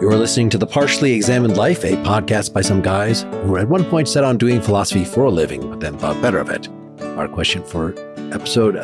You're listening to The Partially Examined Life, a podcast by some guys who at one point set on doing philosophy for a living, but then thought better of it. Our question for episode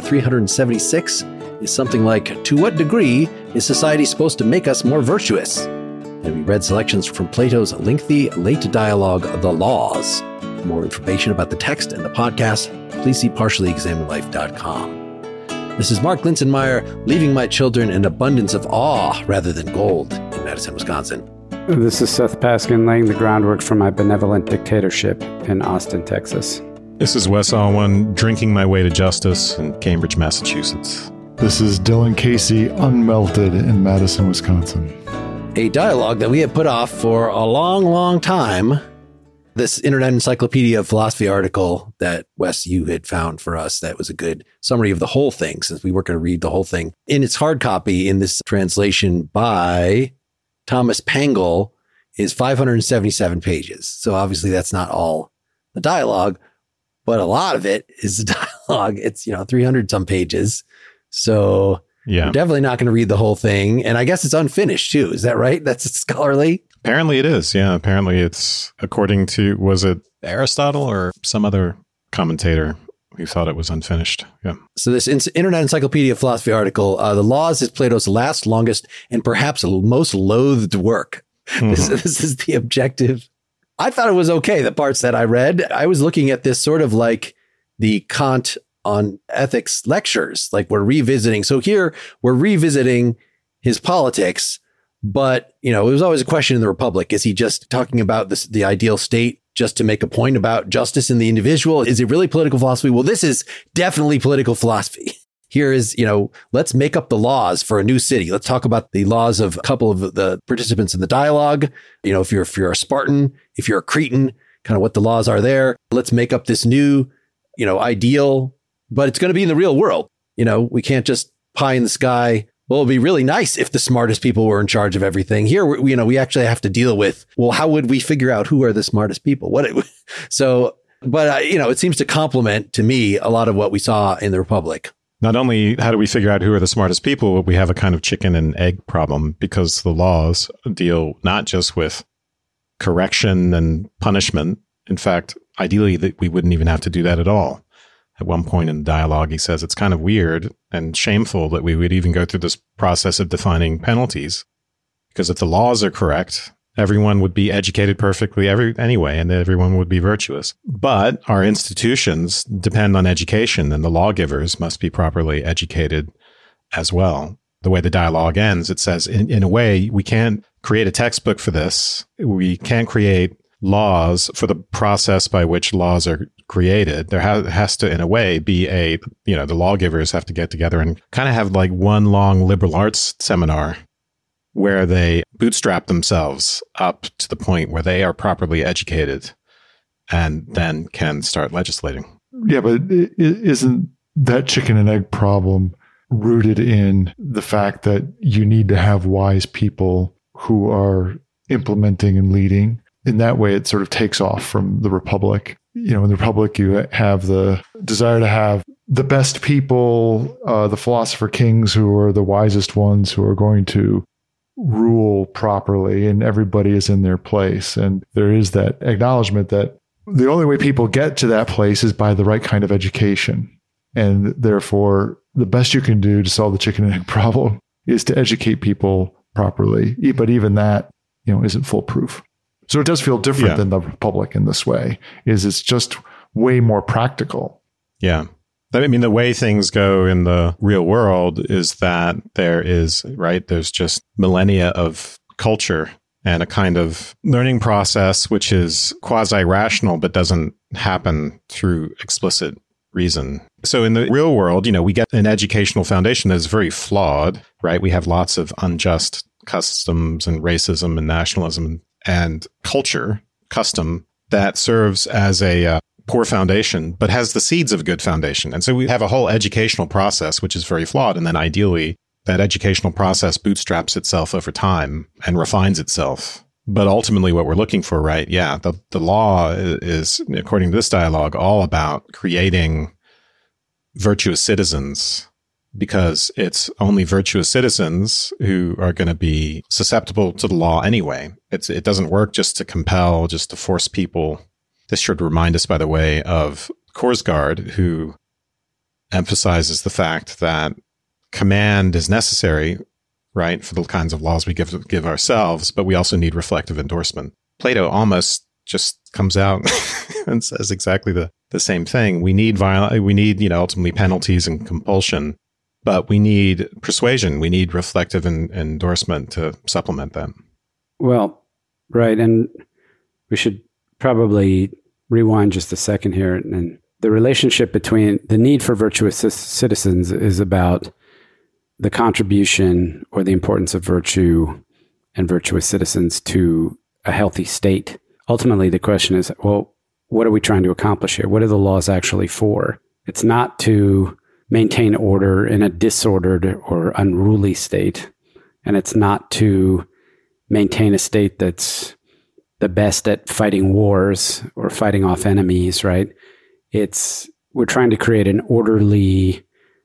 376 is something like, to what degree is society supposed to make us more virtuous? And we read selections from Plato's lengthy late dialogue, The Laws. For more information about the text and the podcast, please see partiallyexaminedlife.com. This is Mark Linsenmeyer, leaving my children an abundance of awe rather than gold in Madison, Wisconsin. This is Seth Paskin, laying the groundwork for my benevolent dictatorship in Austin, Texas. This is Wes Alwan, drinking my way to justice in Cambridge, Massachusetts. This is Dylan Casey, unmelted in Madison, Wisconsin. A dialogue that we have put off for a long, long time. This Internet Encyclopedia of Philosophy article that, Wes, you had found for us, that was a good summary of the whole thing, since we weren't going to read the whole thing. In its hard copy, in this translation by Thomas Pangle, is 577 pages. So obviously that's not all the dialogue, but a lot of it is the dialogue. It's, 300 some pages. So yeah, we're definitely not going to read the whole thing. And I guess it's unfinished too. Is that right? That's scholarly? Apparently it is. Yeah. Apparently it's according to, was it Aristotle or some other commentator who thought it was unfinished? Yeah. So this Internet Encyclopedia of Philosophy article, The Laws is Plato's last, longest, and perhaps most loathed work. Mm-hmm. This is the objective. I thought it was okay, the parts that I read. I was looking at this sort of like the Kant on ethics lectures, like we're revisiting. So here we're revisiting his politics. But, it was always a question in the Republic. Is he just talking about the ideal state just to make a point about justice in the individual? Is it really political philosophy? Well, this is definitely political philosophy. Here is, let's make up the laws for a new city. Let's talk about the laws of a couple of the participants in the dialogue. If you're a Spartan, if you're a Cretan, kind of what the laws are there. Let's make up this new, ideal, but it's going to be in the real world. We can't just pie in the sky. Well, it'd be really nice if the smartest people were in charge of everything. Here, we actually have to deal with, well, how would we figure out who are the smartest people? But it seems to complement to me a lot of what we saw in the Republic. Not only how do we figure out who are the smartest people, but we have a kind of chicken and egg problem because the laws deal not just with correction and punishment. In fact, ideally, we wouldn't even have to do that at all. At one point in the dialogue, he says it's kind of weird and shameful that we would even go through this process of defining penalties. Because if the laws are correct, everyone would be educated perfectly anyway, and everyone would be virtuous. But our institutions depend on education, and the lawgivers must be properly educated as well. The way the dialogue ends, it says, in a way, we can't create a textbook for this. We can't create laws for the process by which laws are created. There has to, in a way, be the lawgivers have to get together and kind of have like one long liberal arts seminar where they bootstrap themselves up to the point where they are properly educated and then can start legislating. Yeah, but isn't that chicken and egg problem rooted in the fact that you need to have wise people who are implementing and leading? In that way, it sort of takes off from the Republic. In the Republic, you have the desire to have the best people, the philosopher kings who are the wisest ones who are going to rule properly, and everybody is in their place. And there is that acknowledgement that the only way people get to that place is by the right kind of education. And therefore, the best you can do to solve the chicken and egg problem is to educate people properly. But even that, isn't foolproof. So it does feel different than the Republic in this way, it's just way more practical. Yeah. I mean, the way things go in the real world is that there's just millennia of culture and a kind of learning process, which is quasi-rational, but doesn't happen through explicit reason. So in the real world, we get an educational foundation that is very flawed, right? We have lots of unjust customs and racism and nationalism and culture, custom, that serves as a poor foundation, but has the seeds of a good foundation. And so we have a whole educational process, which is very flawed. And then ideally, that educational process bootstraps itself over time and refines itself. But ultimately, what we're looking for, right? Yeah, the law is, according to this dialogue, all about creating virtuous citizens because it's only virtuous citizens who are going to be susceptible to the law anyway. It doesn't work just to compel, just to force people. This should remind us, by the way, of Korsgaard, who emphasizes the fact that command is necessary, right, for the kinds of laws we give ourselves, but we also need reflective endorsement. Plato almost just comes out and says exactly the same thing. We need ultimately penalties and compulsion, but we need persuasion. We need reflective endorsement to supplement them. Well, right. And we should probably rewind just a second here. And the relationship between the need for virtuous citizens is about the contribution or the importance of virtue and virtuous citizens to a healthy state. Ultimately, the question is, well, what are we trying to accomplish here? What are the laws actually for? It's not to maintain order in a disordered or unruly state. And it's not to maintain a state that's the best at fighting wars or fighting off enemies, right? We're trying to create an orderly,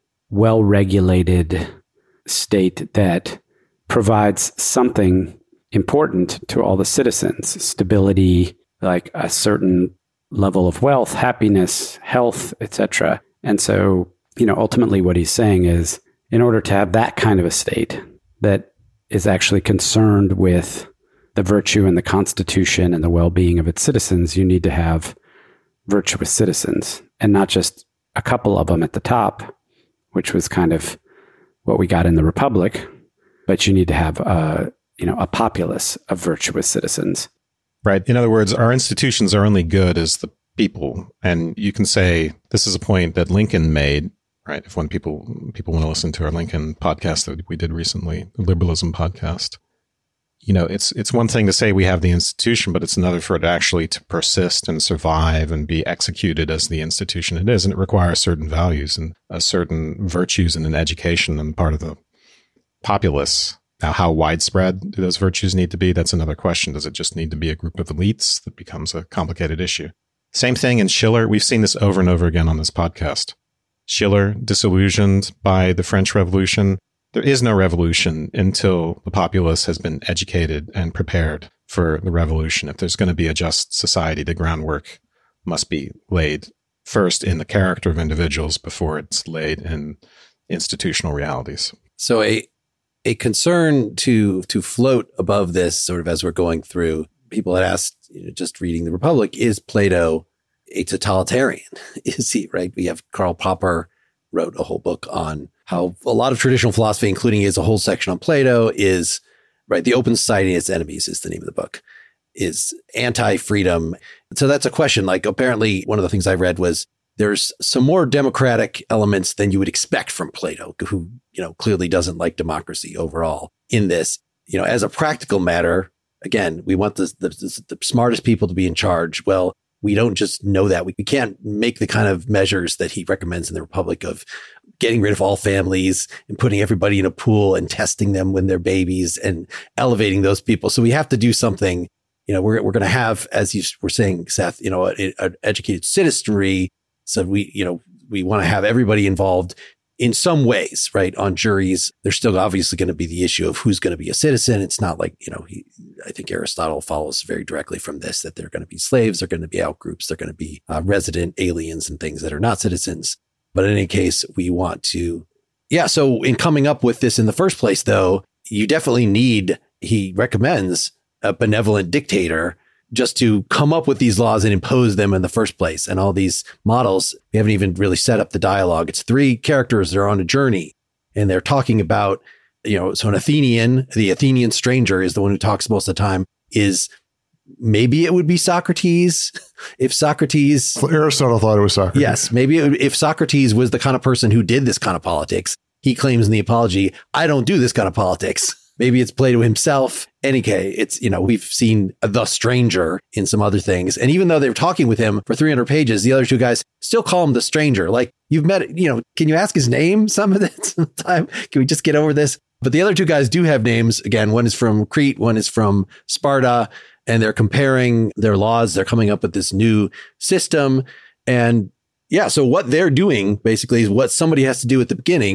well-regulated state that provides something important to all the citizens: stability, like a certain level of wealth, happiness, health, etc. And so, ultimately what he's saying is, in order to have that kind of a state that is actually concerned with the virtue and the constitution and the well-being of its citizens, you need to have virtuous citizens, and not just a couple of them at the top, which was kind of what we got in the Republic, but you need to have a populace of virtuous citizens. Right. In other words, our institutions are only good as the people. And you can say this is a point that Lincoln made, right? If when people want to listen to our Lincoln podcast that we did recently, the Liberalism podcast, it's one thing to say we have the institution, but it's another for it actually to persist and survive and be executed as the institution it is. And it requires certain values and certain virtues and an education on the part of the populace. Now, how widespread do those virtues need to be? That's another question. Does it just need to be a group of elites? That becomes a complicated issue. Same thing in Schiller. We've seen this over and over again on this podcast. Schiller, disillusioned by the French Revolution. There is no revolution until the populace has been educated and prepared for the revolution. If there's going to be a just society, the groundwork must be laid first in the character of individuals before it's laid in institutional realities. So a concern to float above this, sort of as we're going through, people had asked, just reading the Republic, is Plato a totalitarian? Is he, right? We have Karl Popper wrote a whole book on how a lot of traditional philosophy, including his a whole section on Plato, is, right, the open society and its enemies is the name of the book, is anti-freedom. So that's a question. Like, apparently one of the things I read was there's some more democratic elements than you would expect from Plato, who, clearly doesn't like democracy overall in this. As a practical matter, again, we want the smartest people to be in charge. Well, we don't just know that. We can't make the kind of measures that he recommends in the Republic of getting rid of all families and putting everybody in a pool and testing them when they're babies and elevating those people. So we have to do something. We're going to have, as you were saying, Seth, an educated citizenry. So we want to have everybody involved in some ways, right? On juries, there's still obviously going to be the issue of who's going to be a citizen. It's not like, I think Aristotle follows very directly from this, that they're going to be slaves, they're going to be outgroups, they're going to be resident aliens and things that are not citizens. But in any case, we want to, so in coming up with this in the first place, though, you definitely need, he recommends a benevolent dictator just to come up with these laws and impose them in the first place. And all these models, we haven't even really set up the dialogue. It's three characters that are on a journey and they're talking about, so an Athenian, the Athenian stranger is the one who talks most of the time, is maybe it would be Socrates. If Socrates... Well, Aristotle thought it was Socrates. Yes, maybe if Socrates was the kind of person who did this kind of politics. He claims in the Apology, I don't do this kind of politics. Maybe it's Plato himself. Any case, it's, we've seen the stranger in some other things. And even though they were talking with him for 300 pages, the other two guys still call him the stranger. Like, you've met, can you ask his name some of the time? Can we just get over this? But the other two guys do have names. Again, one is from Crete, one is from Sparta, and they're comparing their laws. They're coming up with this new system. And so what they're doing basically is what somebody has to do at the beginning.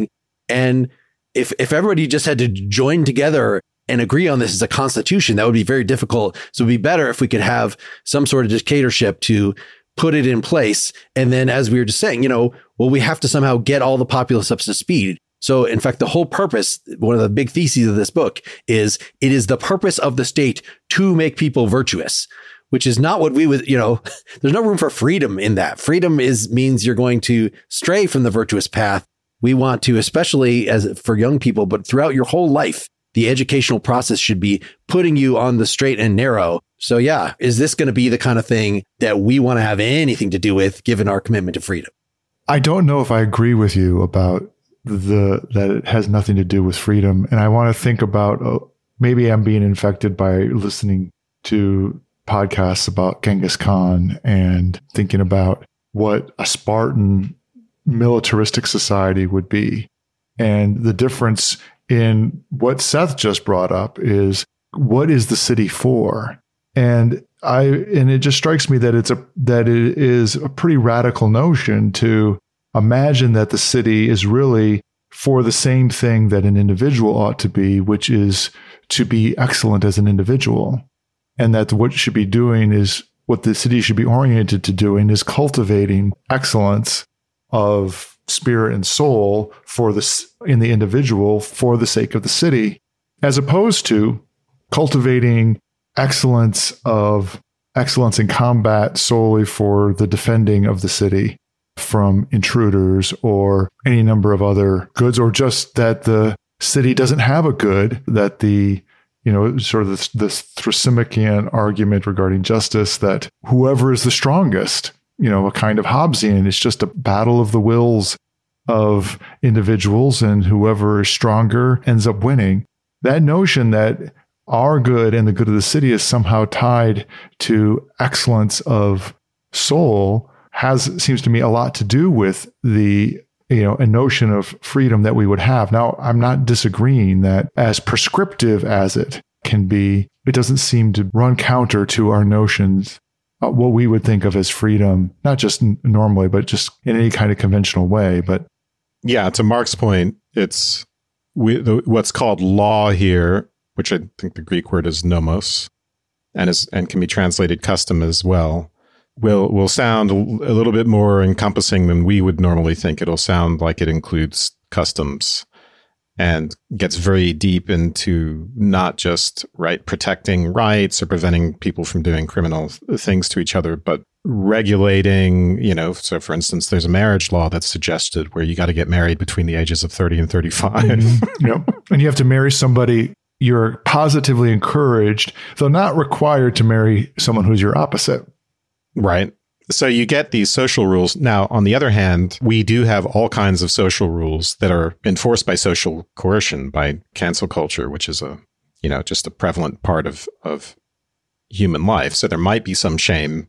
And if everybody just had to join together and agree on this as a constitution, that would be very difficult. So it'd be better if we could have some sort of dictatorship to put it in place. And then, as we were just saying, we have to somehow get all the populace up to speed. So in fact, the whole purpose, one of the big theses of this book is it is the purpose of the state to make people virtuous, which is not what we would, there's no room for freedom in that. Freedom means you're going to stray from the virtuous path. We want to, especially for young people, but throughout your whole life, the educational process should be putting you on the straight and narrow. So yeah, is this going to be the kind of thing that we want to have anything to do with, given our commitment to freedom? I don't know if I agree with you about that it has nothing to do with freedom. And I want to think about, maybe I'm being infected by listening to podcasts about Genghis Khan and thinking about what a Spartan militaristic society would be. And the difference in what Seth just brought up is, what is the city for? And it just strikes me that it is a pretty radical notion to imagine that the city is really for the same thing that an individual ought to be, which is to be excellent as an individual. And that what it should be doing is, what the city should be oriented to doing is cultivating excellence of spirit and soul in the individual for the sake of the city, as opposed to cultivating excellence in combat solely for the defending of the city from intruders or any number of other goods, or just that the city doesn't have a good, that the sort of this Thrasymachus argument regarding justice, that whoever is the strongest, a kind of Hobbesian, it's just a battle of the wills of individuals, and whoever is stronger ends up winning. That notion that our good and the good of the city is somehow tied to excellence of soul seems to me a lot to do with a notion of freedom that we would have. Now, I'm not disagreeing that, as prescriptive as it can be, it doesn't seem to run counter to our notions, what we would think of as freedom, not just normally, but just in any kind of conventional way. But yeah, to Mark's point, it's what's called law here, which I think the Greek word is nomos, and can be translated custom as well, will sound a little bit more encompassing than we would normally think. It'll sound like it includes customs and gets very deep into not just protecting rights or preventing people from doing criminal things to each other, but regulating, so for instance, there's a marriage law that's suggested where you got to get married between the ages of 30 and 35. Mm-hmm. Yep. And you have to marry somebody you're positively encouraged, though not required, to marry someone who's your opposite. Right. So you get these social rules. Now, on the other hand, we do have all kinds of social rules that are enforced by social coercion, by cancel culture, which is just a prevalent part of human life. So there might be some shame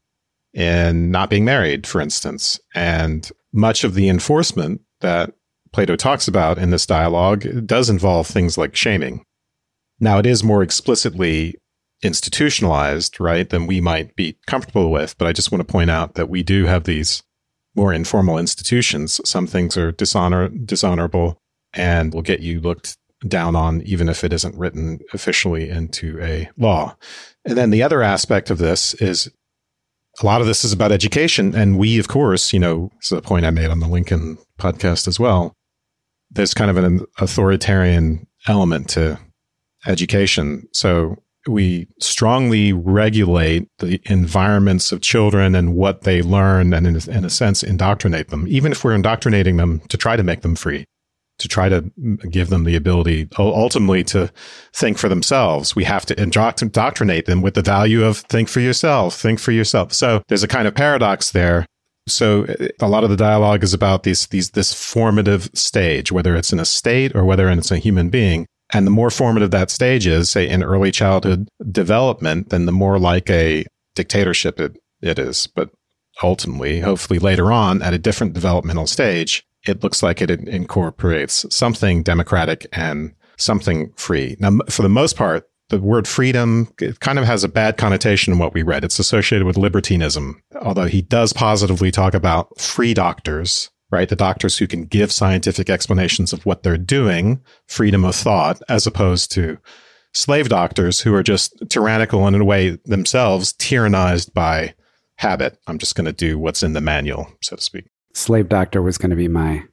in not being married, for instance. And much of the enforcement that Plato talks about in this dialogue does involve things like shaming. Now, it is more explicitly institutionalized, right, than we might be comfortable with. But I just want to point out that we do have these more informal institutions. Some things are dishonorable and will get you looked down on, even if it isn't written officially into a law. And then the other aspect of this is a lot of this is about education. And we, of course, this is a point I made on the Lincoln podcast as well. There's kind of an authoritarian element to education. So we strongly regulate the environments of children and what they learn, and in a sense, indoctrinate them, even if we're indoctrinating them to try to make them free, to try to give them the ability ultimately to think for themselves. We have to indoctrinate them with the value of think for yourself, think for yourself. So there's a kind of paradox there. So a lot of the dialogue is about this formative stage, whether it's in a state or whether it's a human being. And the more formative that stage is, say, in early childhood development, then the more like a dictatorship it is. But ultimately, hopefully later on, at a different developmental stage, it looks like it incorporates something democratic and something free. Now, for the most part, the word freedom, it kind of has a bad connotation in what we read. It's associated with libertinism, although he does positively talk about free doctors right? The doctors who can give scientific explanations of what they're doing, freedom of thought, as opposed to slave doctors who are just tyrannical and in a way themselves tyrannized by habit. I'm just going to do what's in the manual, so to speak. Slave doctor was going to be my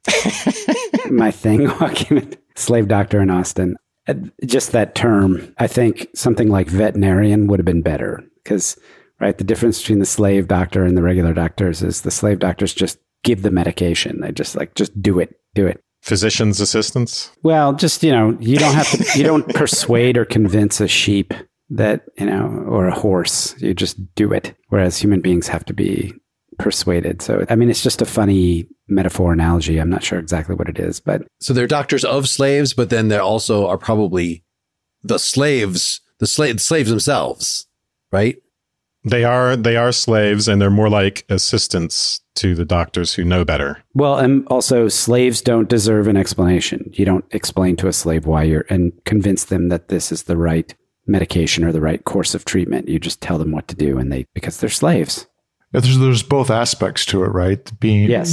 my thing. Walking slave doctor in Austin. Just that term, I think something like veterinarian would have been better because, right, the difference between the slave doctor and the regular doctors is the slave doctors just give the medication. They just do it. Physician's assistants? Well, just, you don't have to, you don't persuade or convince a sheep that, or a horse. You just do it. Whereas human beings have to be persuaded. So, I mean, it's just a funny metaphor analogy. I'm not sure exactly what it is, but. So they're doctors of slaves, but then there also are probably the slaves themselves, right? They are slaves, and they're more like assistants to the doctors who know better. Well, and also slaves don't deserve an explanation. You don't explain to a slave why and convince them that this is the right medication or the right course of treatment. You just tell them what to do, because they're slaves. There's both aspects to it, right? Being, yes.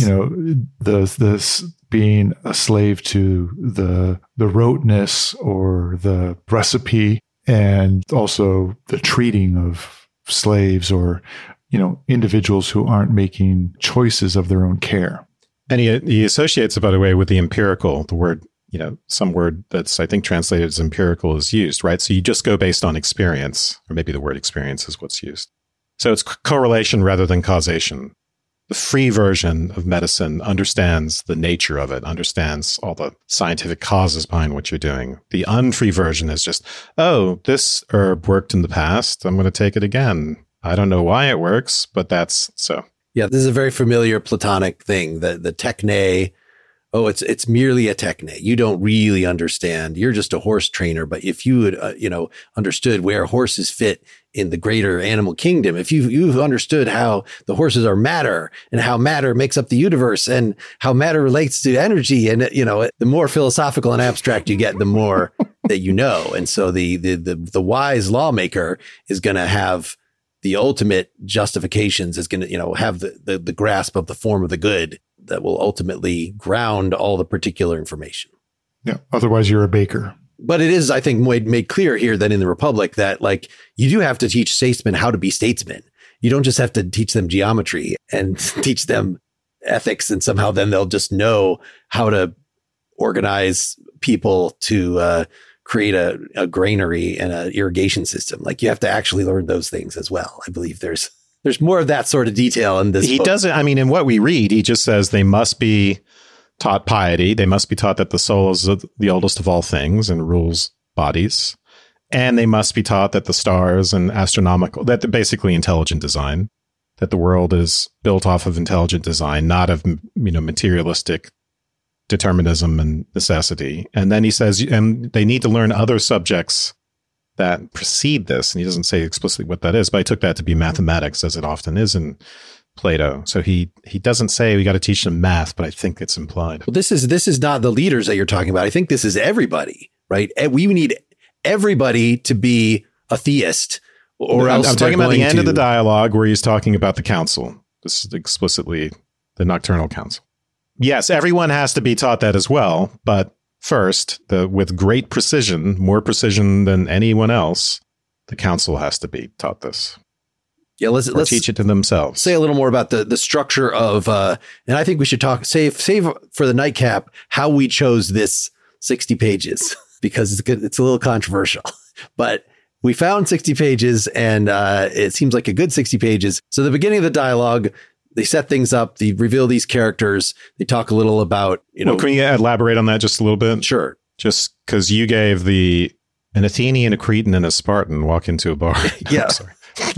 This being a slave to the roteness or the recipe, and also the treating of slaves or, individuals who aren't making choices of their own care. And he associates it, by the way, with the empirical, the word, some word that's, I think, translated as empirical is used, right? So you just go based on experience, or maybe the word experience is what's used. So it's correlation rather than causation. The free version of medicine understands the nature of it, understands all the scientific causes behind what you're doing. The unfree version is just, oh, this herb worked in the past. I'm going to take it again. I don't know why it works, but that's so. Yeah, this is a very familiar Platonic thing, the techne. Oh, it's merely a techne. You don't really understand. You're just a horse trainer. But if you had, understood where horses fit in the greater animal kingdom, if you've understood how the horses are matter and how matter makes up the universe and how matter relates to energy, and the more philosophical and abstract you get, the more that you know. And so the wise lawmaker is going to have the ultimate justifications, is going to have the grasp of the form of the good that will ultimately ground all the particular information. Yeah. Otherwise, you're a baker. But it is, I think, made clear here that in the Republic that, you do have to teach statesmen how to be statesmen. You don't just have to teach them geometry and teach them ethics, and somehow then they'll just know how to organize people to create a granary and an irrigation system. You have to actually learn those things as well. I believe there's more of that sort of detail in this. He book. doesn't. I mean, in what we read, he just says they must be taught piety. They must be taught that the soul is the oldest of all things and rules bodies. And they must be taught that the stars and that basically intelligent design, that the world is built off of intelligent design, not of, materialistic determinism and necessity. And then he says, and they need to learn other subjects that precede this. And he doesn't say explicitly what that is, but I took that to be mathematics, as it often is in Plato. So he doesn't say we got to teach them math, but I think it's implied. Well, this is not the leaders that you're talking about. I think this is everybody, right? We need everybody to be a theist, or else I'm talking about the end of the dialogue where he's talking about the council. This is explicitly the Nocturnal Council. Yes, everyone has to be taught that as well, but first, with great precision, more precision than anyone else, the council has to be taught this. Yeah, let's teach it to themselves. Say a little more about the structure of, and I think we should save for the nightcap how we chose this 60 pages because it's a little controversial, but we found 60 pages and it seems like a good 60 pages. So the beginning of the dialogue, they set things up. They reveal these characters. They talk a little about, Well, can you elaborate on that just a little bit? Sure. Just because you gave an Athenian, a Cretan, and a Spartan walk into a bar. Yeah. Sorry.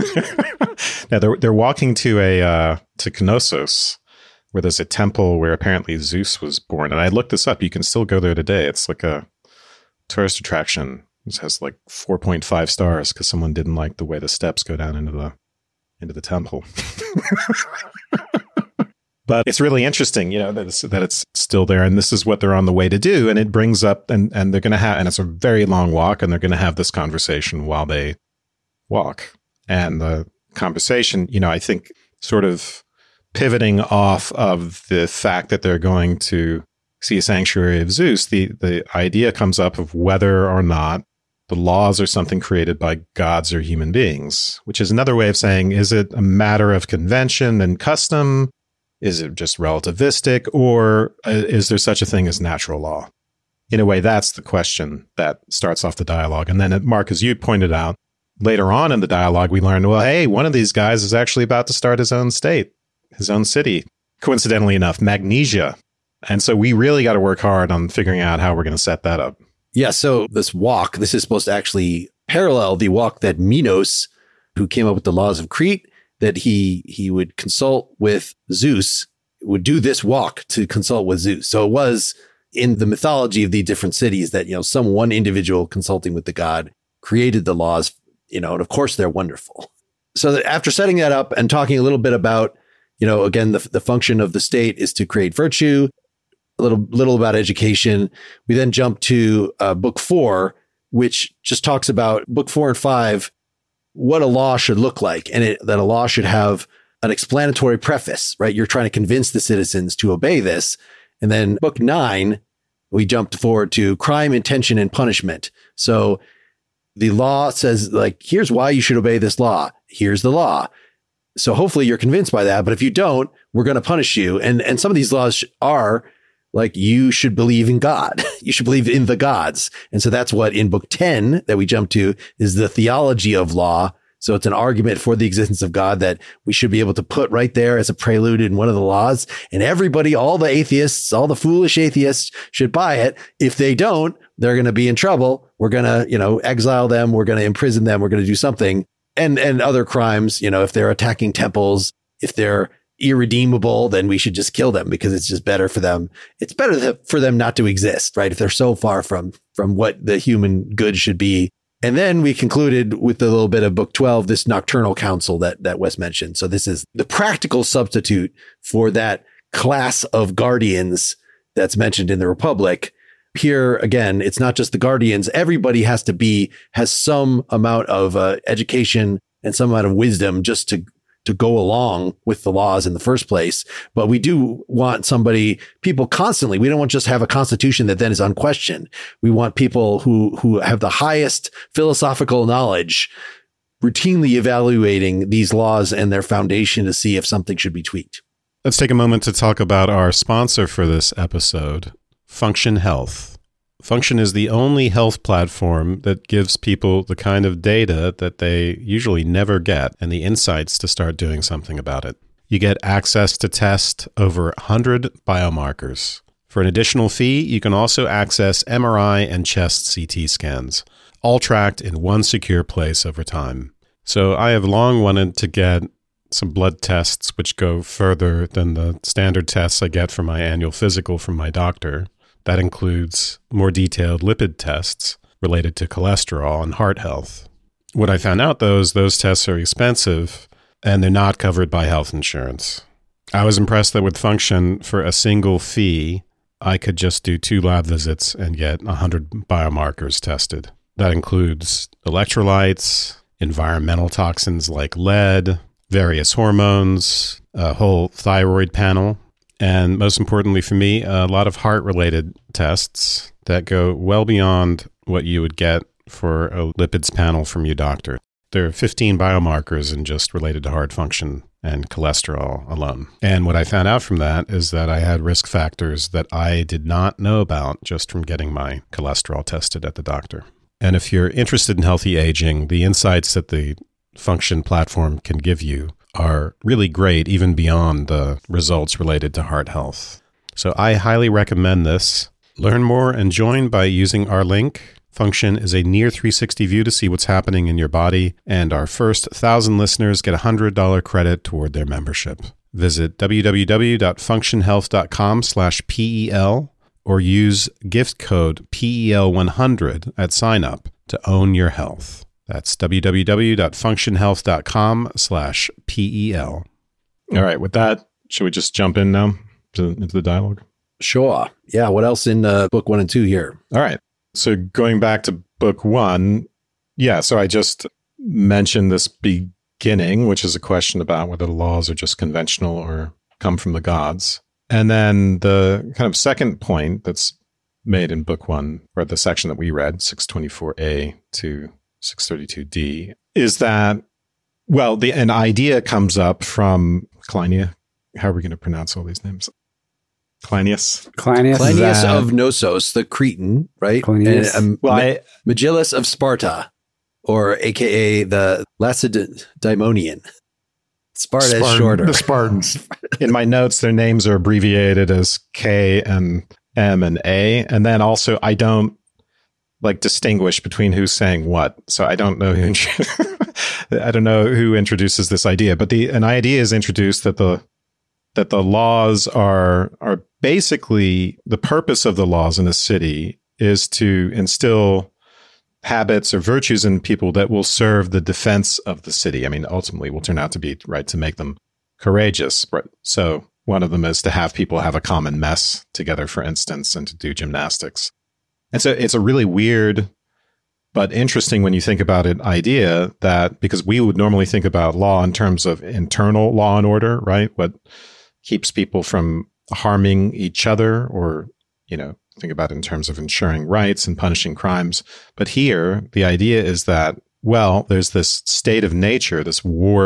Now they're walking to to Knossos, where there's a temple where apparently Zeus was born. And I looked this up. You can still go there today. It's like a tourist attraction. It has 4.5 stars because someone didn't like the way the steps go down into the temple. But it's really interesting, that it's still there, and this is what they're on the way to do. And it brings up, and they're going to have, and it's a very long walk, and they're going to have this conversation while they walk. And the conversation, I think sort of pivoting off of the fact that they're going to see a sanctuary of Zeus, the idea comes up of whether or not the laws are something created by gods or human beings, which is another way of saying, is it a matter of convention and custom? Is it just relativistic? Or is there such a thing as natural law? In a way, that's the question that starts off the dialogue. And then, Mark, as you pointed out, later on in the dialogue, we learned, well, hey, one of these guys is actually about to start his own state, his own city. Coincidentally enough, Magnesia. And so we really got to work hard on figuring out how we're going to set that up. Yeah, so this is supposed to actually parallel the walk that Minos, who came up with the laws of Crete, that he would consult with Zeus, would do this walk to consult with Zeus. So it was in the mythology of the different cities that, some one individual consulting with the god created the laws, and of course they're wonderful. So after setting that up and talking a little bit about, again, the function of the state is to create virtue, a little about education. We then jump to book 4, which just talks about book 4 and 5, what a law should look like, and that a law should have an explanatory preface, right? You're trying to convince the citizens to obey this. And then book 9, we jumped forward to crime, intention, and punishment. So the law says, here's why you should obey this law. Here's the law. So hopefully you're convinced by that. But if you don't, we're going to punish you. And some of these laws are you should believe in God. You should believe in the gods. And so that's what in book 10 that we jump to is the theology of law. So it's an argument for the existence of God that we should be able to put right there as a prelude in one of the laws. And everybody, all the atheists, all the foolish atheists should buy it. If they don't, they're going to be in trouble. We're going to, exile them. We're going to imprison them. We're going to do something. And other crimes, if they're attacking temples, if they're irredeemable, then we should just kill them because it's just better for them. It's better for them not to exist, right? If they're so far from what the human good should be. And then we concluded with a little bit of book 12, this nocturnal council that Wes mentioned. So this is the practical substitute for that class of guardians that's mentioned in the Republic. Here, again, it's not just the guardians. Everybody has some amount of education and some amount of wisdom just to go along with the laws in the first place. But we do want people constantly. We don't want just have a constitution that then is unquestioned. We want people who have the highest philosophical knowledge routinely evaluating these laws and their foundation to see if something should be tweaked. Let's take a moment to talk about our sponsor for this episode, Function Health. Function is the only health platform that gives people the kind of data that they usually never get and the insights to start doing something about it. You get access to test over 100 biomarkers. For an additional fee, you can also access MRI and chest CT scans, all tracked in one secure place over time. So I have long wanted to get some blood tests which go further than the standard tests I get for my annual physical from my doctor. That includes more detailed lipid tests related to cholesterol and heart health. What I found out, though, is those tests are expensive and they're not covered by health insurance. I was impressed that with Function, for a single fee, I could just do 2 lab visits and get 100 biomarkers tested. That includes electrolytes, environmental toxins like lead, various hormones, a whole thyroid panel, and most importantly for me, a lot of heart-related tests that go well beyond what you would get for a lipids panel from your doctor. There are 15 biomarkers and just related to heart function and cholesterol alone. And what I found out from that is that I had risk factors that I did not know about just from getting my cholesterol tested at the doctor. And if you're interested in healthy aging, the insights that the Function platform can give you are really great, even beyond the results related to heart health. So I highly recommend this. Learn more and join by using our link. Function is a near 360 view to see what's happening in your body, and our first 1,000 listeners get $100 credit toward their membership. Visit www.functionhealth.com/PEL or use gift code PEL100 at sign up to own your health. That's www.functionhealth.com/PEL. All right. With that, should we just jump in now into the dialogue? Sure. Yeah. What else in book 1 and 2 here? All right. So going back to book 1. Yeah. So I just mentioned this beginning, which is a question about whether the laws are just conventional or come from the gods. And then the kind of second point that's made in book 1, or the section that we read, 624a to 632d, is that, well, an idea comes up from Cleinias. How are we going to pronounce all these names? Cleinias of Knossos, the Cretan, right? Cleinias. And, Megillus of Sparta, or AKA the Lacedaemonian. Sparta is shorter. The Spartans. In my notes, their names are abbreviated as K and M and A. And then also, I don't distinguish between who's saying what. So I don't know who introduces this idea. But an idea is introduced that the laws are basically, the purpose of the laws in a city is to instill habits or virtues in people that will serve the defense of the city. I mean, ultimately will turn out to be right to make them courageous. So one of them is to have people have a common mess together, for instance, and to do gymnastics. And so it's a really weird but interesting, when you think about it, idea that, because we would normally think about law in terms of internal law and order, right? What keeps people from harming each other, or, think about it in terms of ensuring rights and punishing crimes. But here, the idea is that, well, there's this state of nature, this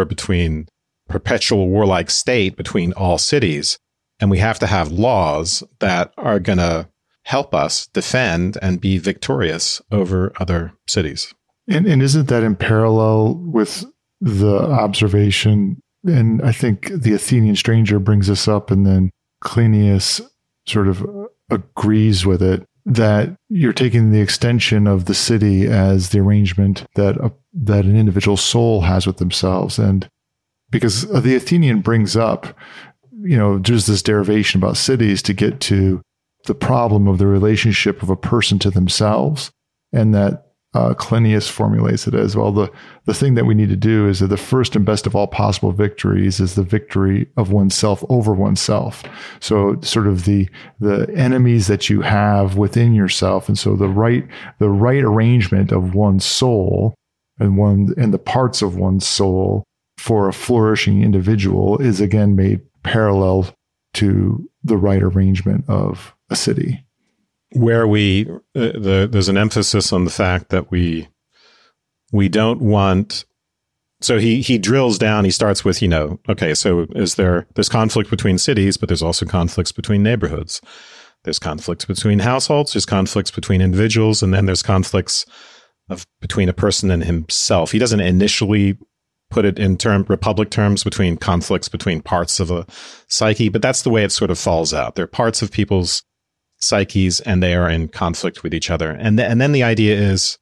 perpetual warlike state between all cities. And we have to have laws that are going to help us defend and be victorious over other cities. And isn't that in parallel with the observation? And I think the Athenian stranger brings this up, and then Cleinias sort of agrees with it, that you're taking the extension of the city as the arrangement that an individual soul has with themselves. And because the Athenian brings up, just this derivation about cities to get to the problem of the relationship of a person to themselves, and that Cleinias formulates it as, well, the thing that we need to do is that the first and best of all possible victories is the victory of oneself over oneself. So sort of the enemies that you have within yourself. And so the right arrangement of one's soul and the parts of one's soul for a flourishing individual is again made parallel to the right arrangement of a city. Where there's an emphasis on the fact that we don't want. So he drills down. He starts with, okay, so there's conflict between cities, but there's also conflicts between neighborhoods. There's conflicts between households. There's conflicts between individuals, and then there's conflicts between a person and himself. He doesn't initially put it in republic terms between conflicts between parts of a psyche, but that's the way it sort of falls out. They're parts of people's psyches, and they are in conflict with each other. And then the idea is,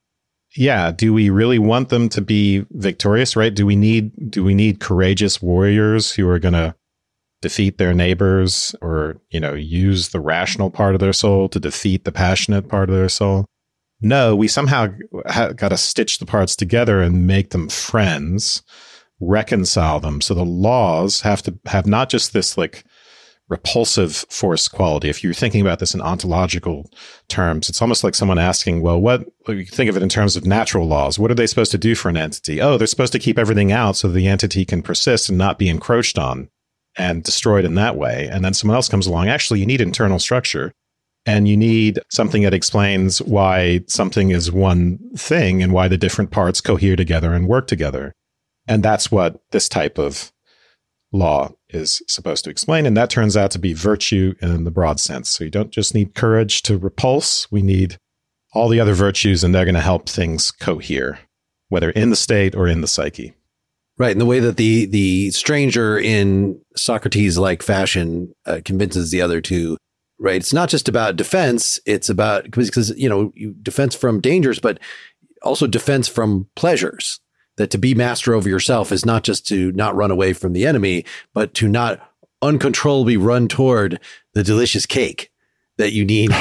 do we really want them to be victorious, right? Do we need courageous warriors who are going to defeat their neighbors, or, use the rational part of their soul to defeat the passionate part of their soul? No, we somehow got to stitch the parts together and make them friends, reconcile them. So the laws have to have not just this repulsive force quality. If you're thinking about this in ontological terms, it's almost like someone asking, well, you think of it in terms of natural laws. What are they supposed to do for an entity? Oh, they're supposed to keep everything out so the entity can persist and not be encroached on and destroyed in that way. And then someone else comes along. Actually, you need internal structure, and you need something that explains why something is one thing and why the different parts cohere together and work together. And that's what this type of law is supposed to explain. And that turns out to be virtue in the broad sense. So you don't just need courage to repulse. We need all the other virtues, and they're going to help things cohere, whether in the state or in the psyche. Right. And the way that the stranger in Socrates-like fashion convinces the other two, right? It's not just about defense. It's about, because, defense from dangers, but also defense from pleasures. That to be master over yourself is not just to not run away from the enemy, but to not uncontrollably run toward the delicious cake that you need.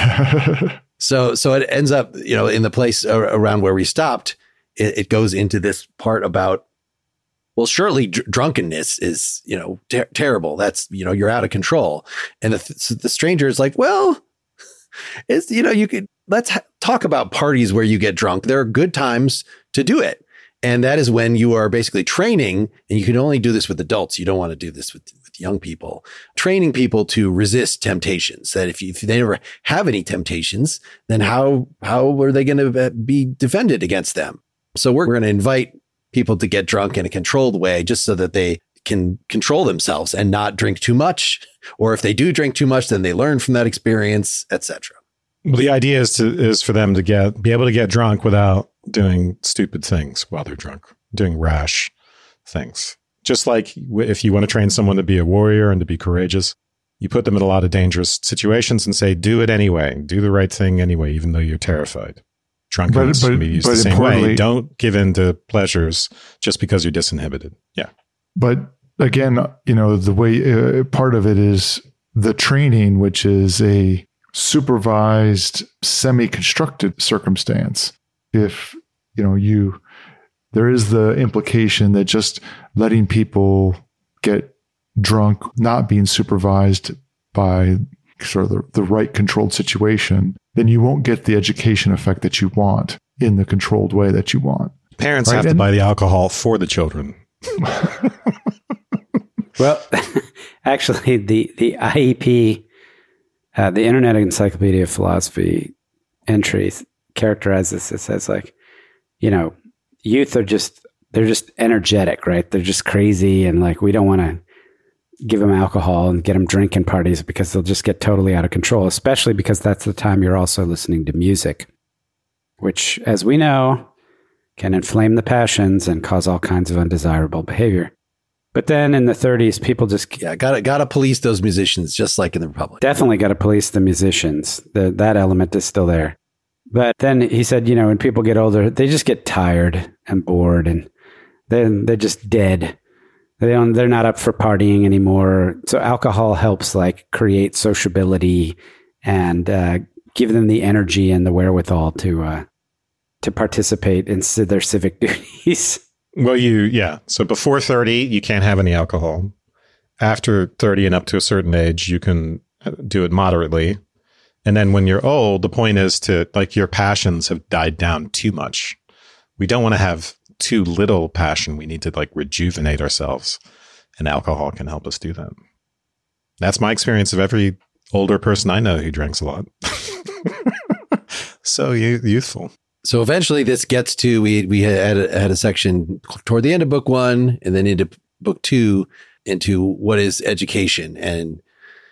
So it ends up, in the place around where we stopped, it goes into this part about, well, surely drunkenness is, terrible. That's, you're out of control. And the stranger is like, well, it's, let's talk about parties where you get drunk. There are good times to do it. And that is when you are basically training, and you can only do this with adults. You don't want to do this with young people, training people to resist temptations. That if they never have any temptations, then how are they going to be defended against them? So we're going to invite people to get drunk in a controlled way, just so that they can control themselves and not drink too much. Or if they do drink too much, then they learn from that experience, etc. Well, the idea is for them to be able to get drunk without doing stupid things while they're drunk, doing rash things. Just like if you want to train someone to be a warrior and to be courageous, you put them in a lot of dangerous situations and say, do it anyway, do the right thing anyway, even though you're terrified. Drunkenness can be used the same way. Don't give in to pleasures just because you're disinhibited. Yeah. But again, the way part of it is the training, which is a supervised, semi-constructed circumstance. If, there is the implication that just letting people get drunk, not being supervised by sort of the right controlled situation, then you won't get the education effect that you want in the controlled way that you want. Parents have to buy the alcohol for the children. Well, actually, the IEP, the Internet Encyclopedia of Philosophy entry characterizes this as youth they're just energetic, right? They're just crazy, and we don't want to give them alcohol and get them drinking parties because they'll just get totally out of control, especially because that's the time you're also listening to music, which, as we know, can inflame the passions and cause all kinds of undesirable behavior. But then in the 30s, people just... Yeah, gotta police those musicians, just like in the Republic. Definitely got to police the musicians. That element is still there. But then he said, when people get older, they just get tired and bored, and they're just dead. They're not up for partying anymore. So alcohol helps create sociability and give them the energy and the wherewithal to participate in their civic duties. Well, so before 30, you can't have any alcohol. After 30 and up to a certain age, you can do it moderately. And then when you're old, the point is to, your passions have died down too much. We don't want to have too little passion. We need to rejuvenate ourselves, and alcohol can help us do that. That's my experience of every older person I know who drinks a lot. So youthful. So eventually this gets to, we had a section toward the end of book 1 and then into book 2 into what is education. And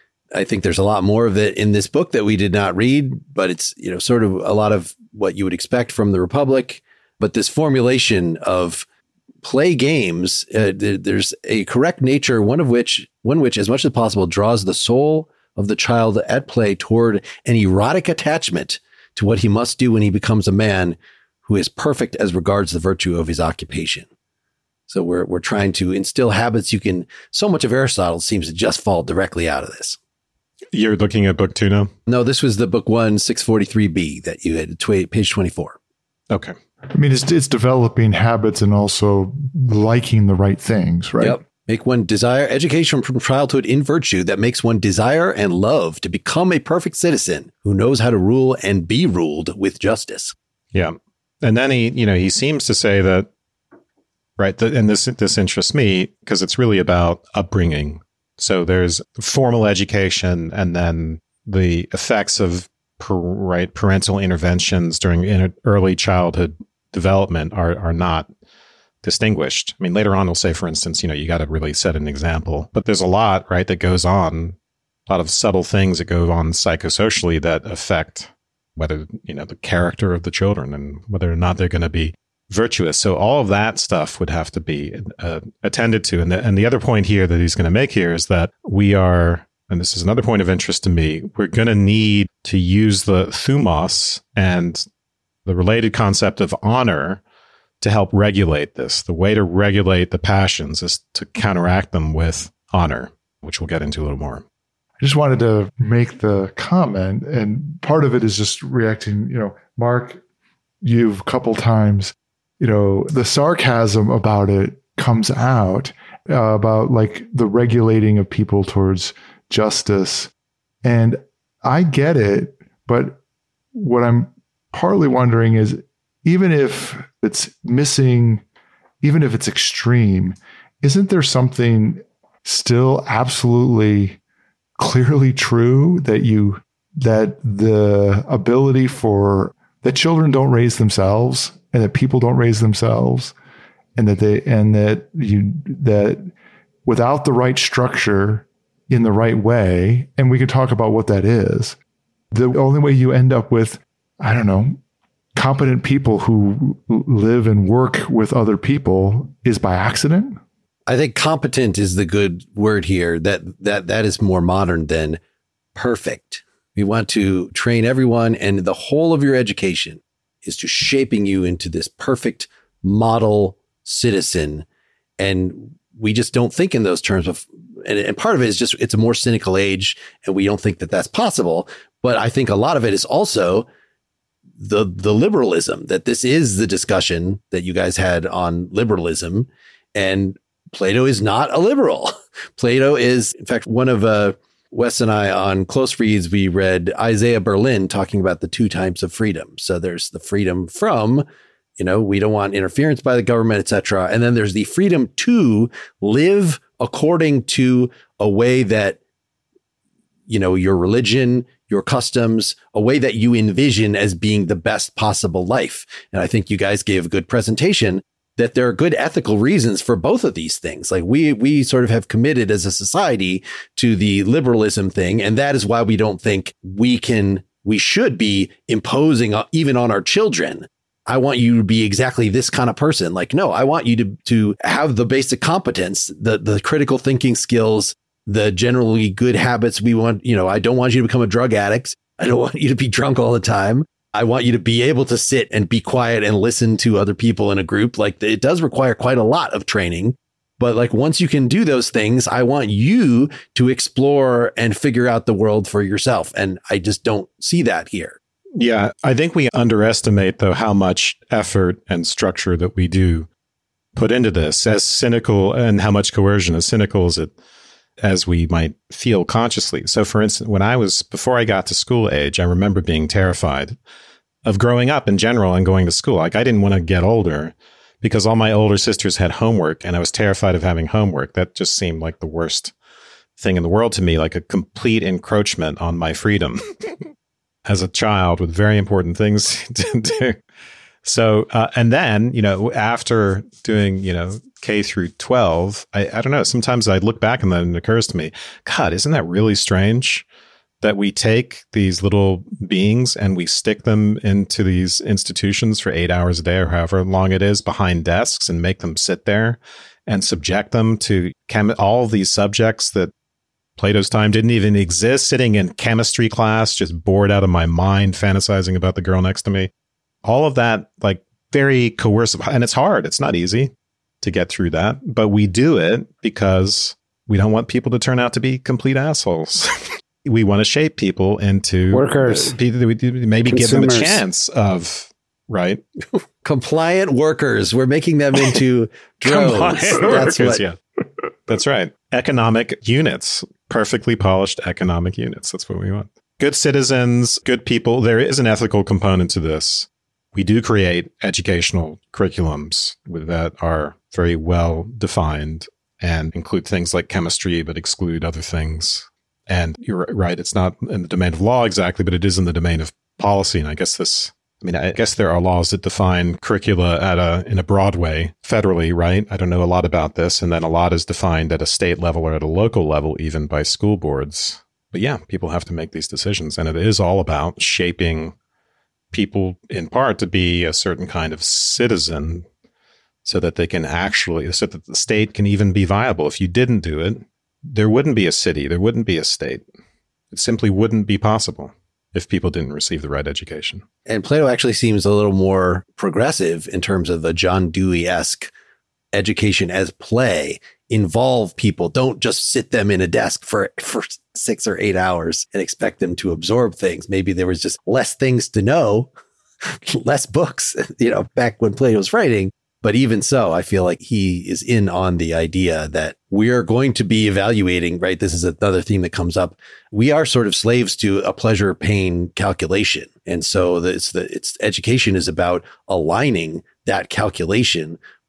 I think there's a lot more of it in this book that we did not read, but it's, sort of a lot of what you would expect from the Republic. But this formulation of play games, there's a correct nature, one which, as much as possible, draws the soul of the child at play toward an erotic attachment to what he must do when he becomes a man who is perfect as regards the virtue of his occupation. So we're trying to instill habits. So much of Aristotle seems to just fall directly out of this. You're looking at book 2 now? No, this was the book 1, 643b that you had, page 24. Okay. I mean, it's developing habits and also liking the right things, right? Yep. Make one desire education from childhood in virtue that makes one desire and love to become a perfect citizen who knows how to rule and be ruled with justice. Yeah. And then he seems to say that, right, and this interests me because it's really about upbringing. So there's formal education, and then the effects of parental interventions during early childhood development are not distinguished. I mean, later on, we'll say, for instance, you got to really set an example. But there's a lot, right, that goes on, a lot of subtle things that go on psychosocially that affect whether, the character of the children and whether or not they're going to be virtuous. So all of that stuff would have to be attended to. And the other point here that he's going to make here is that we are, and this is another point of interest to me, we're going to need to use the thumos and the related concept of honor to help regulate this. The way to regulate the passions is to counteract them with honor, which we'll get into a little more. I just wanted to make the comment, and part of it is just reacting, Mark, you've a couple times, the sarcasm about it comes out about the regulating of people towards justice. And I get it, but what I'm partly wondering is, even if it's missing, even if it's extreme, isn't there something still absolutely clearly true that the ability that children don't raise themselves and that people don't raise themselves and that without the right structure in the right way, and we can talk about what that is, the only way you end up with, I don't know, competent people who live and work with other people is by accident. I think competent is the good word here. That is more modern than perfect. We want to train everyone, and the whole of your education is to shaping you into this perfect model citizen. And we just don't think in those terms of, and part of it is just, it's a more cynical age and we don't think that that's possible. But I think a lot of it is also the liberalism, that this is the discussion that you guys had on liberalism, and Plato is not a liberal. Plato is, in fact, one of Wes and I on Close Reads, we read Isaiah Berlin talking about the 2 types of freedom. So there's the freedom from, we don't want interference by the government, etc. And then there's the freedom to live according to a way that, your religion, your customs, a way that you envision as being the best possible life. And I think you guys gave a good presentation that there are good ethical reasons for both of these things. Like we sort of have committed as a society to the liberalism thing. And that is why we don't think we should be imposing even on our children. I want you to be exactly this kind of person. Like, no, I want you to have the basic competence, the critical thinking skills, the generally good habits. We want, I don't want you to become a drug addict. I don't want you to be drunk all the time. I want you to be able to sit and be quiet and listen to other people in a group. Like, it does require quite a lot of training, but like, once you can do those things, I want you to explore and figure out the world for yourself. And I just don't see that here. Yeah, I think we underestimate, though, how much effort and structure that we do put into this, as cynical, and how much coercion, as cynical as we might feel consciously. So, for instance, before I got to school age, I remember being terrified of growing up in general and going to school. Like, I didn't want to get older because all my older sisters had homework and I was terrified of having homework. That just seemed like the worst thing in the world to me, like a complete encroachment on my freedom as a child with very important things to do. So, and then, after doing, K through 12, I don't know, sometimes I look back and then it occurs to me, God, isn't that really strange that we take these little beings and we stick them into these institutions for 8 hours a day or however long it is behind desks and make them sit there and subject them to all these subjects that Plato's time didn't even exist, sitting in chemistry class, just bored out of my mind, fantasizing about the girl next to me. All of that, like, very coercive. And it's hard. It's not easy to get through that. But we do it because we don't want people to turn out to be complete assholes. We want to shape people into workers. Maybe consumers. Give them a chance of, right? Compliant workers. We're making them into drones. Yeah. That's right. Economic units. Perfectly polished economic units. That's what we want. Good citizens, good people. There is an ethical component to this. We do create educational curriculums that are very well defined and include things like chemistry, but exclude other things. And you're right, it's not in the domain of law exactly, but it is in the domain of policy. And I guess there are laws that define curricula in a broad way federally, right? I don't know a lot about this. And then a lot is defined at a state level or at a local level, even by school boards. But yeah, people have to make these decisions. And it is all about shaping people in part to be a certain kind of citizen so that so that the state can even be viable. If you didn't do it, there wouldn't be a city, there wouldn't be a state. It simply wouldn't be possible if people didn't receive the right education. And Plato actually seems a little more progressive in terms of a John Dewey-esque education as play. Involve people. Don't just sit them in a desk for 6 or 8 hours and expect them to absorb things. Maybe there was just less things to know, less books, back when Plato was writing. But even so, I feel like he is in on the idea that we are going to be evaluating, right? This is another theme that comes up. We are sort of slaves to a pleasure pain calculation. And so it's education is about aligning that calculation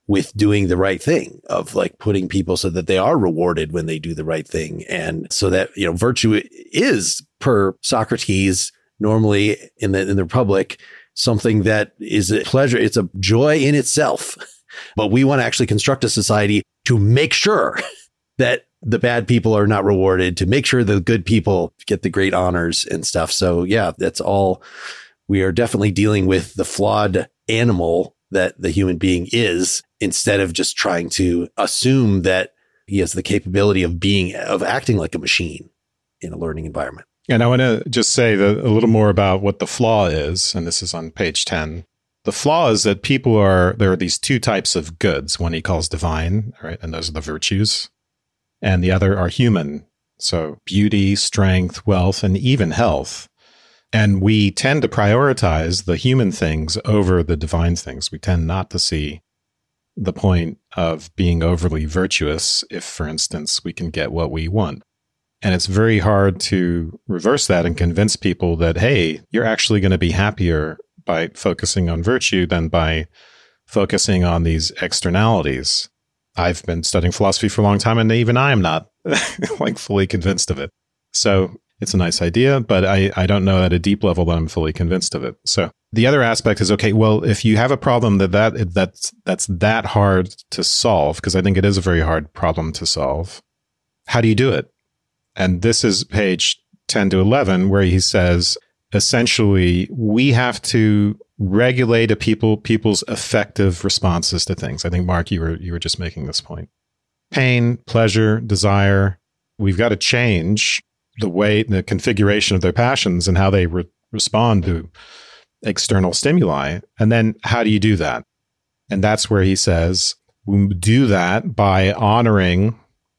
with doing the right thing, of like putting people so that they are rewarded when they do the right thing. And so that, virtue is, per Socrates, normally in the Republic, something that is a pleasure. It's a joy in itself. But we want to actually construct a society to make sure that the bad people are not rewarded, to make sure the good people get the great honors and stuff. So yeah, that's all. We are definitely dealing with the flawed animal that the human being is, instead of just trying to assume that he has the capability of acting like a machine in a learning environment. And I want to just say a little more about what the flaw is. And this is on page 10. The flaw is that there are these two types of goods. One he calls divine, right? And those are the virtues. And the other are human. So beauty, strength, wealth, and even health. And we tend to prioritize the human things over the divine things. We tend not to see the point of being overly virtuous if, for instance, we can get what we want. And it's very hard to reverse that and convince people that, hey, you're actually going to be happier by focusing on virtue than by focusing on these externalities. I've been studying philosophy for a long time, and even I am not like fully convinced of it. So it's a nice idea, but I don't know at a deep level that I'm fully convinced of it. So the other aspect is, okay, well, if you have a problem that's that hard to solve, because I think it is a very hard problem to solve, how do you do it? And this is page 10 to 11, where he says, essentially, we have to regulate people's effective responses to things. I think, Mark, you were just making this point. Pain, pleasure, desire. We've got to change the configuration of their passions and how they respond to external stimuli. And then how do you do that? And that's where he says, we do that by honoring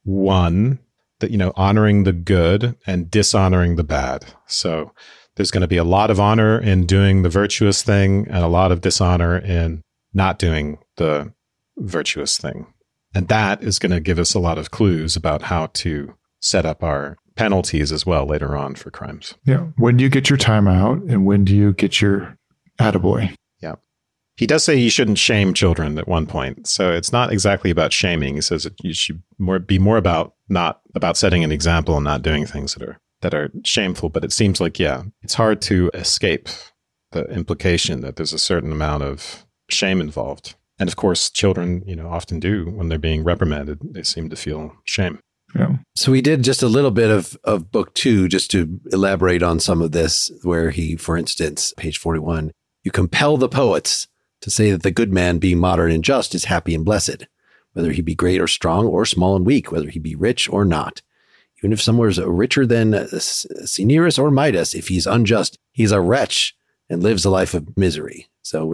honoring the good and dishonoring the bad. So there's going to be a lot of honor in doing the virtuous thing and a lot of dishonor in not doing the virtuous thing. And that is going to give us a lot of clues about how to set up our penalties as well later on for crimes. Yeah. When do you get your time out, and when do you get your attaboy? Yeah. He does say you shouldn't shame children at one point. So it's not exactly about shaming. He says that you should be more about setting an example and not doing things that are shameful. But it seems like, yeah, it's hard to escape the implication that there's a certain amount of shame involved. And of course, children, often do when they're being reprimanded. They seem to feel shame. Yeah. So we did just a little bit of book 2, just to elaborate on some of this, where he, for instance, page 41, you compel the poets to say that the good man, being moderate and just, is happy and blessed, whether he be great or strong, or small and weak, whether he be rich or not. Even if someone is richer than Cinyras or Midas, if he's unjust, he's a wretch and lives a life of misery. So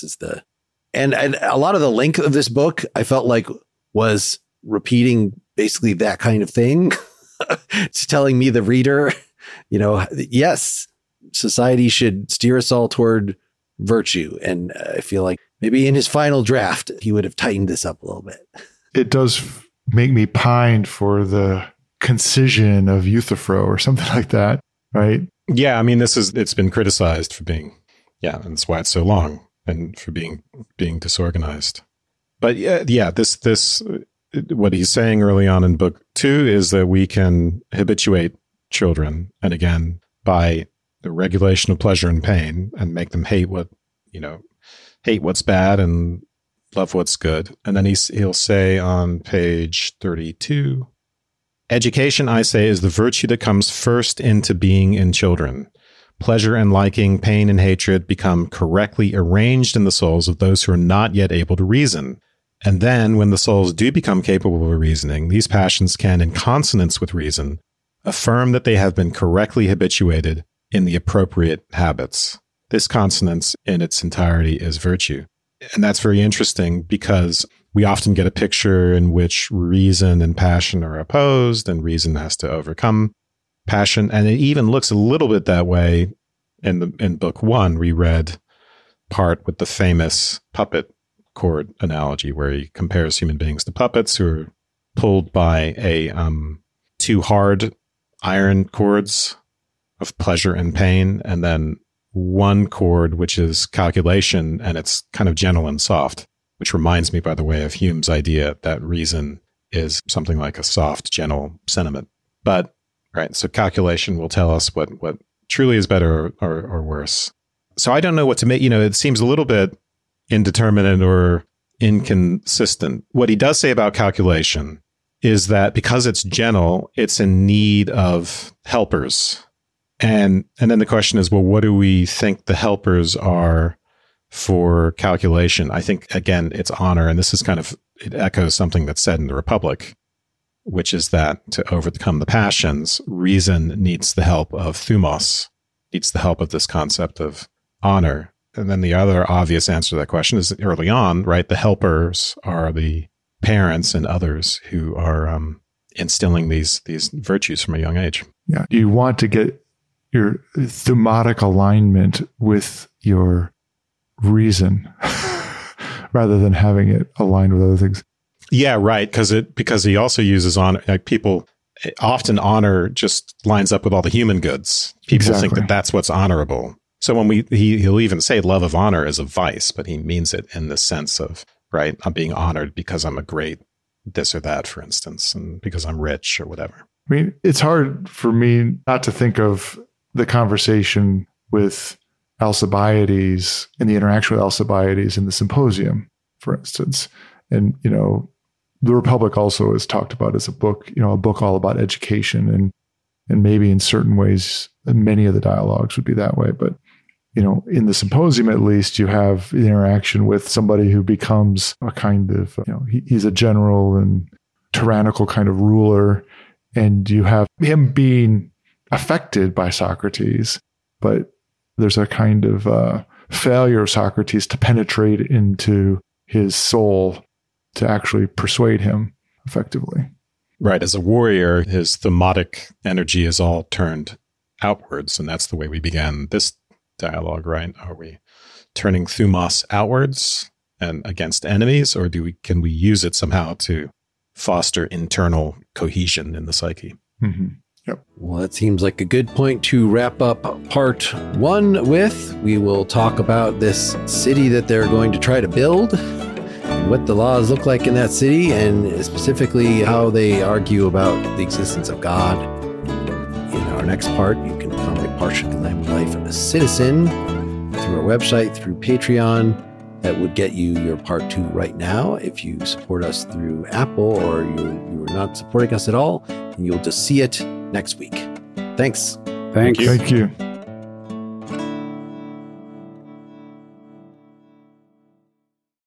and a lot of the length of this book, I felt like, was repeating basically that kind of thing. It's telling me, the reader, yes, society should steer us all toward virtue. And I feel like maybe in his final draft, he would have tightened this up a little bit. It does make me pine for the concision of Euthyphro or something like that, right? Yeah, I mean, it's been criticized for being, and that's why it's so long, and for being disorganized. But yeah, this what he's saying early on in book 2 is that we can habituate children, and again, by the regulation of pleasure and pain, and make them hate what's bad and love what's good. And then he'll say on page 32, education, I say, is the virtue that comes first into being in children. Pleasure and liking, pain and hatred become correctly arranged in the souls of those who are not yet able to reason. And then, when the souls do become capable of reasoning, these passions can, in consonance with reason, affirm that they have been correctly habituated in the appropriate habits. This consonance in its entirety is virtue. And that's very interesting, because we often get a picture in which reason and passion are opposed, and reason has to overcome passion. And it even looks a little bit that way in book 1. We read part with the famous puppet cord analogy, where he compares human beings to puppets who are pulled by two hard iron cords of pleasure and pain, and then one cord which is calculation, and it's kind of gentle and soft, which reminds me, by the way, of Hume's idea that reason is something like a soft, gentle sentiment. But, right, so calculation will tell us what truly is better or worse. So I don't know what to make. It seems a little bit indeterminate or inconsistent. What he does say about calculation is that because it's gentle, it's in need of helpers. And then the question is, well, what do we think the helpers are for calculation? I think, again, it's honor. And this is it echoes something that's said in the Republic, which is that to overcome the passions, reason needs the help of thumos, needs the help of this concept of honor. And then the other obvious answer to that question is early on, right? The helpers are the parents and others who are instilling these virtues from a young age. Yeah. You want to get your thumatic alignment with your reason rather than having it aligned with other things. Yeah, right. Because he also uses honor. Like people often honor just lines up with all the human goods. People think that that's what's honorable. So when he'll even say love of honor is a vice, but he means it in the sense of, right, I'm being honored because I'm a great this or that, for instance, and because I'm rich or whatever. I mean, it's hard for me not to think of the conversation with Alcibiades and the interaction with Alcibiades in the Symposium, for instance. And, the Republic also is talked about as a book all about education. And maybe in certain ways, many of the dialogues would be that way. But, in the Symposium, at least, you have the interaction with somebody who becomes a kind of, he's a general and tyrannical kind of ruler. And you have him being affected by Socrates, but there's a kind of failure of Socrates to penetrate into his soul to actually persuade him effectively. Right. As a warrior, his thumatic energy is all turned outwards. And that's the way we began this dialogue, right? Are we turning thumos outwards and against enemies, or can we use it somehow to foster internal cohesion in the psyche? Mm-hmm. Yep. Well, that seems like a good point to wrap up part 1 with. We will talk about this city that they're going to try to build, and what the laws look like in that city, and specifically how they argue about the existence of God. In our next part, you can become a Parsha Galem Life citizen through our website, through Patreon. That would get you your part 2 right now. If you support us through Apple, or you're not supporting us at all, you'll just see it next week. Thanks. Thank you. Thank you.